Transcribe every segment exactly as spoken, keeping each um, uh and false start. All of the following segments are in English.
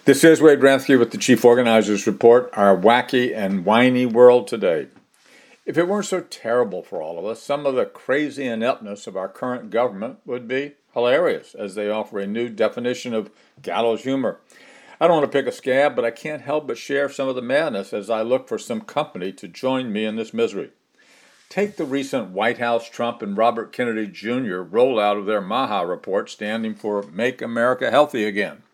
This is Wade Ransky with the Chief Organizers Report, our wacky and whiny world today. If it weren't so terrible for all of us, some of the crazy ineptness of our current government would be hilarious, as they offer a new definition of gallows humor. I don't want to pick a scab, but I can't help but share some of the madness as I look for some company to join me in this misery. Take the recent White House Trump and Robert Kennedy Junior rollout of their MAHA report, standing for Make America Healthy Again.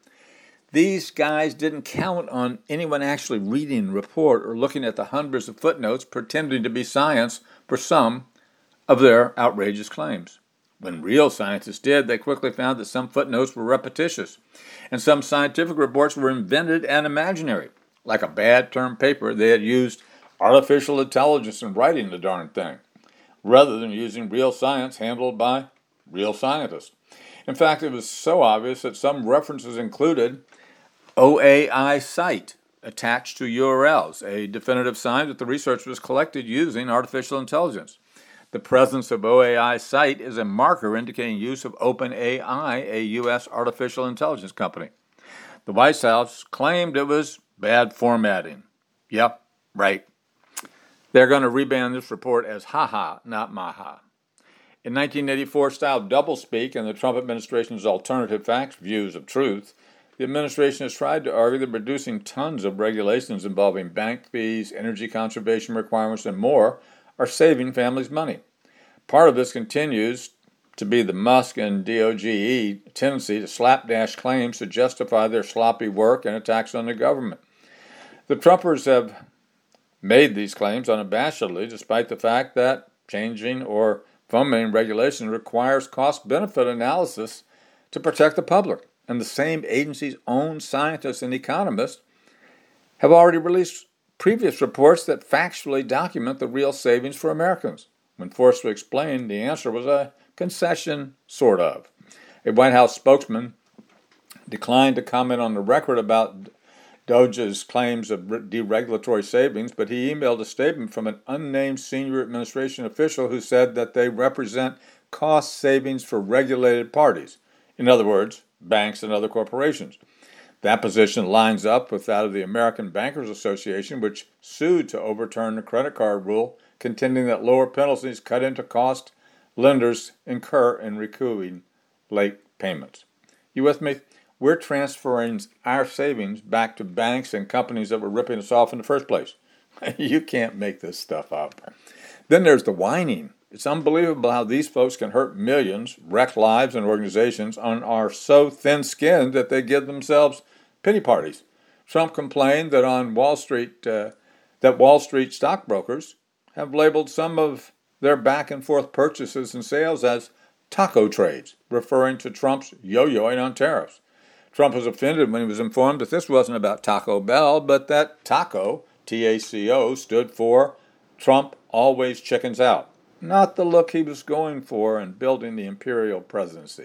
These guys didn't count on anyone actually reading the report or looking at the hundreds of footnotes pretending to be science for some of their outrageous claims. When real scientists did, they quickly found that some footnotes were repetitious, and some scientific reports were invented and imaginary. Like a bad term paper, they had used artificial intelligence in writing the darn thing, rather than using real science handled by real scientists. In fact, it was so obvious that some references included O A I site attached to U R Ls, a definitive sign that the research was collected using artificial intelligence. The presence of O A I site is a marker indicating use of OpenAI, a U S artificial intelligence company. The White House claimed it was bad formatting. Yep, right. They're going to rebrand this report as haha, not maha. In nineteen eighty-four style doublespeak and the Trump administration's alternative facts views of truth, the administration has tried to argue that reducing tons of regulations involving bank fees, energy conservation requirements, and more are saving families money. Part of this continues to be the Musk and D O G E tendency to slapdash claims to justify their sloppy work and attacks on the government. The Trumpers have made these claims unabashedly, despite the fact that changing or fomenting regulation requires cost-benefit analysis to protect the public. And the same agency's own scientists and economists have already released previous reports that factually document the real savings for Americans. When forced to explain, the answer was a concession, sort of. A White House spokesman declined to comment on the record about DOJ's claims of deregulatory savings, but he emailed a statement from an unnamed senior administration official who said that they represent cost savings for regulated parties. In other words, banks and other corporations. That position lines up with that of the American Bankers Association, which sued to overturn the credit card rule, contending that lower penalties cut into cost lenders incur in recouping late payments. You with me? We're transferring our savings back to banks and companies that were ripping us off in the first place. You can't make this stuff up. Then there's the whining. It's unbelievable how these folks can hurt millions, wreck lives and organizations, and are so thin-skinned that they give themselves pity parties. Trump complained that on Wall Street, uh, that Wall Street stockbrokers have labeled some of their back-and-forth purchases and sales as taco trades, referring to Trump's yo-yoing on tariffs. Trump was offended when he was informed that this wasn't about Taco Bell, but that taco, T A C O, stood for Trump always chickens out. Not the look he was going for in building the imperial presidency.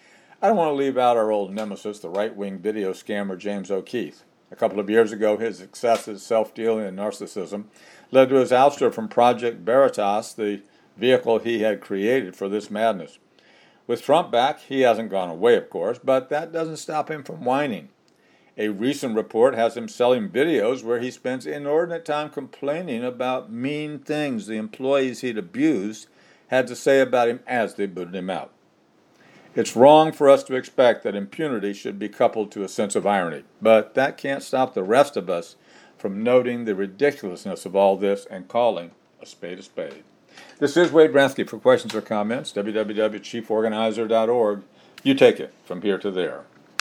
I don't want to leave out our old nemesis, the right-wing video scammer James O'Keefe. A couple of years ago, his excesses, self-dealing, and narcissism led to his ouster from Project Veritas, the vehicle he had created for this madness. With Trump back, he hasn't gone away, of course, but that doesn't stop him from whining. A recent report has him selling videos where he spends inordinate time complaining about mean things the employees he'd abused had to say about him as they booted him out. It's wrong for us to expect that impunity should be coupled to a sense of irony, but that can't stop the rest of us from noting the ridiculousness of all this and calling a spade a spade. This is Wade Ransky. For questions or comments, w w w dot chief organizer dot org. You take it from here to there.